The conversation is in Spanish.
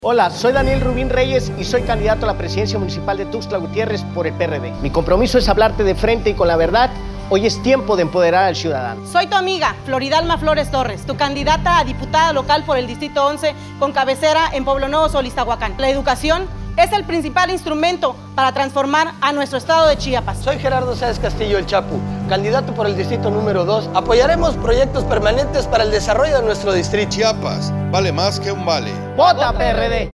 Hola, soy Daniel Rubín Reyes y soy candidato a la presidencia municipal de Tuxtla Gutiérrez por el PRD. Mi compromiso es hablarte de frente y con la verdad. Hoy es tiempo de empoderar al ciudadano. Soy tu amiga, Floridalma Flores Torres, tu candidata a diputada local por el Distrito 11 con cabecera en Pueblo Nuevo, Solistahuacán. La educación es el principal instrumento para transformar a nuestro estado de Chiapas. Soy Gerardo Sáez Castillo el Chapu, candidato por el Distrito número 2. Apoyaremos proyectos permanentes para el desarrollo de nuestro distrito. Chiapas vale más que un vale. ¡Vota PRD!